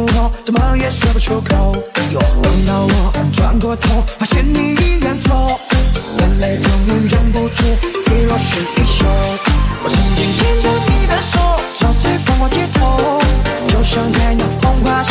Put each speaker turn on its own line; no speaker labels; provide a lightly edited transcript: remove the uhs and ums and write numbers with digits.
我怎么也说不出口。等到我转过头，发现你依然错，眼泪终于忍不住滴落湿衣袖。我曾经牵着你的手，走在繁华街头，就像在那童话